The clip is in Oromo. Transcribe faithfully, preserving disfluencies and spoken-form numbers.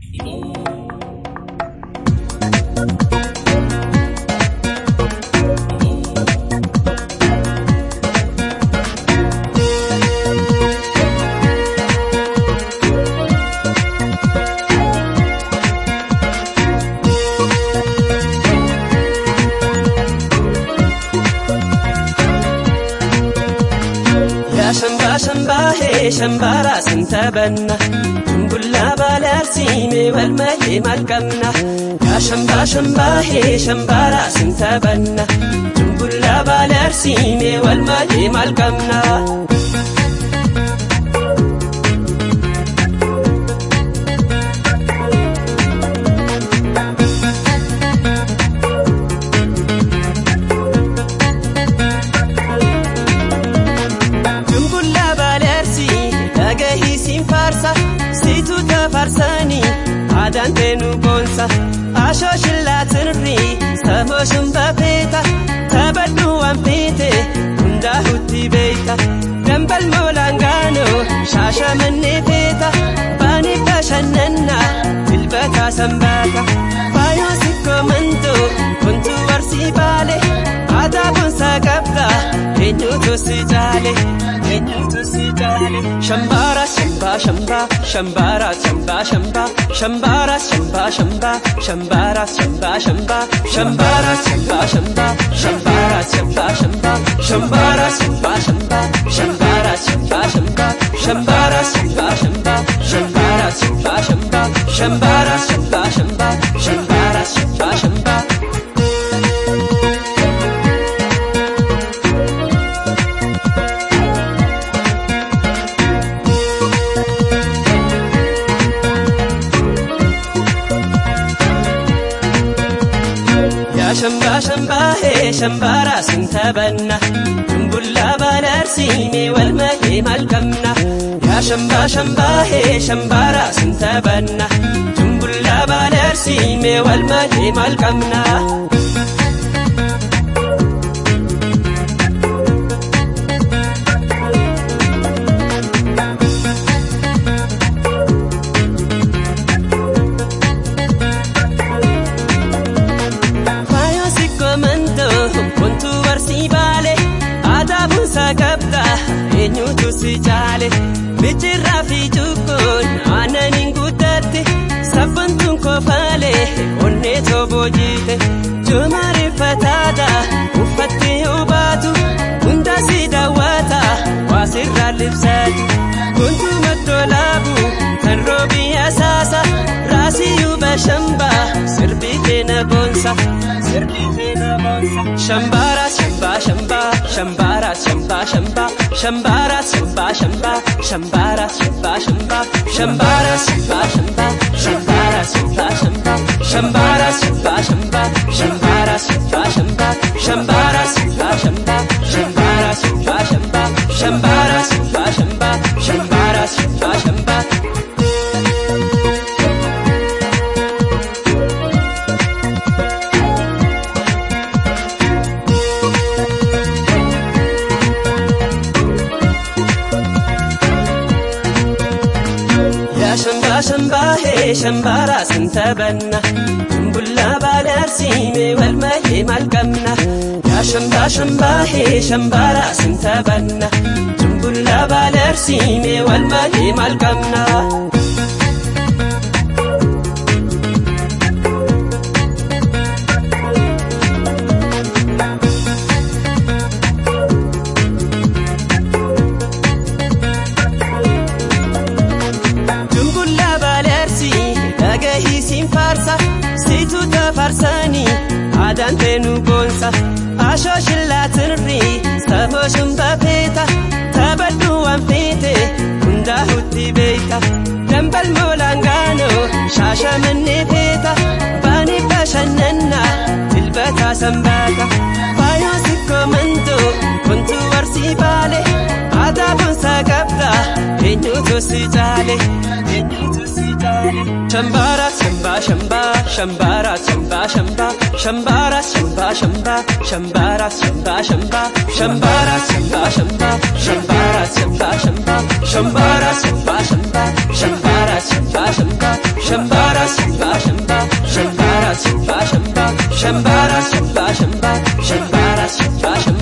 Shamba shamba he shambara sintabanna Tumbulla balarsiime walmaye malkamna Ya shamba shamba he shambara sintabanna Tumbulla balarsiime walmaye malkamna Situ ta farsani adan tenu bonsa asho shillatirri samo shumba peta tabaddu ampite unda hutti beita dambal molangano shasha manne peta bani bashanna bilbata sambata bayo sikkomando kuntu warsi bale ada bonsa kapta enyu to sijale enyu to sijale shambara shamba shamba shambara shamba shamba shambara shamba shamba shambara shamba shamba shambara shamba shamba shambara shamba shamba shambara shamba shamba shambara shamba shamba shambara shamba shamba shambara shamba shamba shambara shamba shamba shambara shamba shamba Shamba shamba he shambara sintabanna Tumbulla balarsiime walmaye malkamna Ya shamba shamba he shambara sintabanna Tumbulla balarsiime walmaye malkamna Sakabda enyu to sijale bijirra fi jukun ananin gudate sabantun ko fale onne to bojite jumare fatada ufatti ubatu unda sidawata wasirra lipsatu kuntu madolabu tanrobi asasa rasi ubashamba sirbite na bonsa sirbite na bonsa shambara shamba shamba shambara shamba shamba shambara shamba shamba shambara shamba shamba shambara shamba shamba shambara shamba shamba shambara shamba shamba shambara shamba shamba shambara shamba shamba shambara shamba shamba shambara shamba shamba shambara shamba shamba Shamba shamba he shambara sintabanna Tumbulla balarsiime walmaye malkamna Ya shamba shamba he shambara sintabanna Tumbulla balarsiime walmaye malkamna Situ ta farsani adan tenu bonsa asho shillatirri samo shumba peta tabaddu ampite unda hutti beita dambal molangano shasha manne peta bani bashanna bilbata sambata bayo sikkomando kuntu warsi bale ada bonsa kapta enyu to sijale enyu to sijale shambara shamba shamba shambara shamba shamba shambara shamba shamba shambara shamba shamba shambara shamba shamba shambara shamba shamba shambara shamba shamba shambara shamba shamba shambara Shambara, shamba, shamba, shambara, shamba, shamba.